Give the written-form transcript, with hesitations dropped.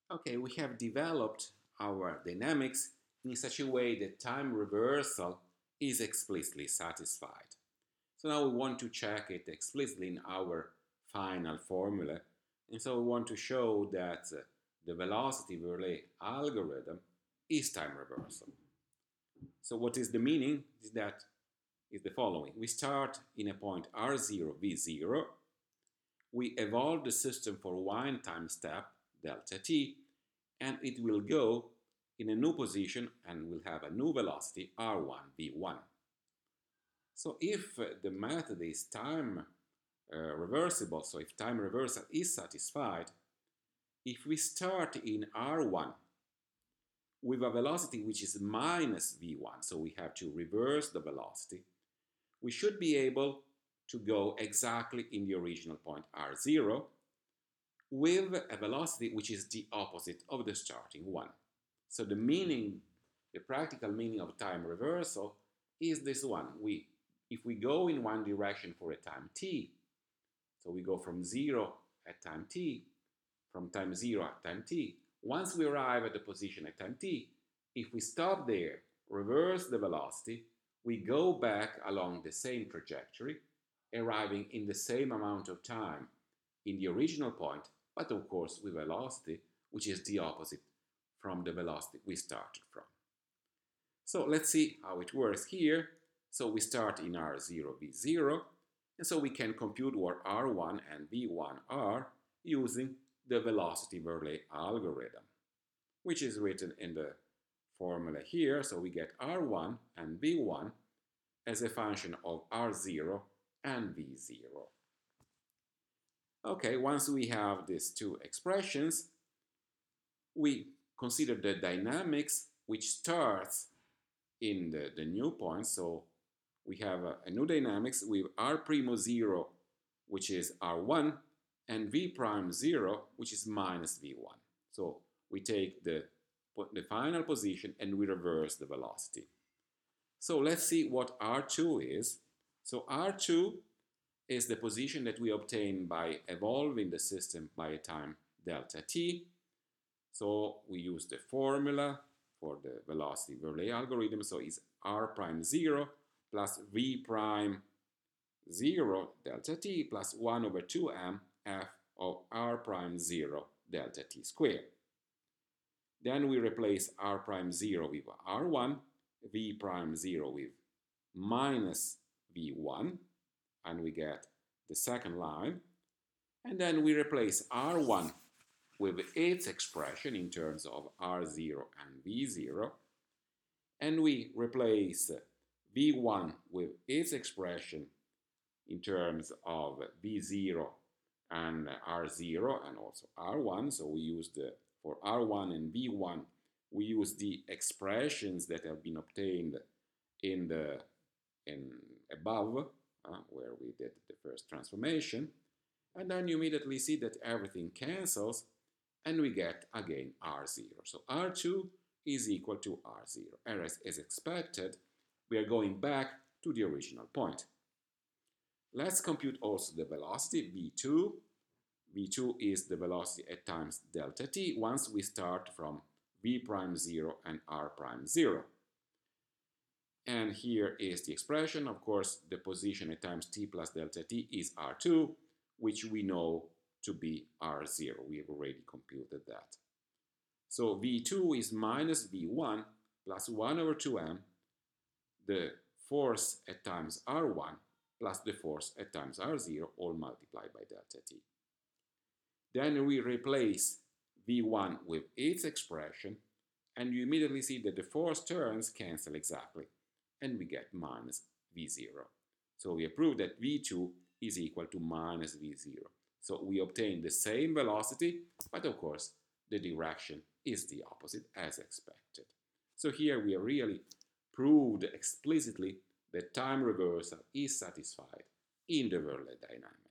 Okay, we have developed our dynamics in such a way that time reversal is explicitly satisfied. So now we want to check it explicitly in our final formula. And so we want to show that the velocity Verlet algorithm is time reversal. So what is the meaning? Is the following. We start in a point r0, v0. We evolve the system for one time step, delta t, and it will go in a new position and will have a new velocity r1, v1. So if the method is time reversible, so if time reversal is satisfied, if we start in r1 with a velocity which is minus v1, so we have to reverse the velocity, we should be able to go exactly in the original point r0 with a velocity which is the opposite of the starting one. So the practical meaning of time reversal is this one. If we go in one direction for a time t, so we go from 0 at time t, from time 0 at time t, once we arrive at the position at time t, if we stop there, reverse the velocity, we go back along the same trajectory, arriving in the same amount of time in the original point, but of course with velocity which is the opposite from the velocity we started from. So let's see how it works here. So we start in r0, v0, and so we can compute what r1 and v1 are using the velocity Verlet algorithm, which is written in the formula here. So we get r1 and v1 as a function of r0 and v0. Okay, once we have these two expressions, we consider the dynamics which starts in the new point. So we have a new dynamics with r primo 0, which is r1, and v prime 0, which is minus v1. So we take the final position and we reverse the velocity. So let's see what r2 is. So r2 is the position that we obtain by evolving the system by a time delta t. So we use the formula for the velocity Verlet algorithm. So it's r prime 0 plus v prime 0 delta t plus 1 over 2m f of r prime 0 delta t squared. Then we replace r prime 0 with r1, v prime 0 with minus v1, and we get the second line. And then we replace r1 with its expression in terms of r0 and v0, and we replace v1 with its expression in terms of v0 and r0 and also r1. So we use for r1 and v1, we use the expressions that have been obtained in above, where we did the first transformation. And then you immediately see that everything cancels and we get again r0. So r2 is equal to r0. As expected, we are going back to the original point. Let's compute also the velocity v2. v2 is the velocity at times delta t once we start from v prime 0 and r prime 0. And here is the expression. Of course, the position at times t plus delta t is r2, which we know to be r0. We have already computed that. So v2 is minus v1 plus 1 over 2m, the force at times r1 plus the force at times r0, all multiplied by delta t. Then we replace v1 with its expression, and you immediately see that the force terms cancel exactly, and we get minus v0. So we have proved that v2 is equal to minus v0. So we obtain the same velocity, but of course the direction is the opposite as expected. So here we have really proved explicitly that time reversal is satisfied in the Verlet dynamics.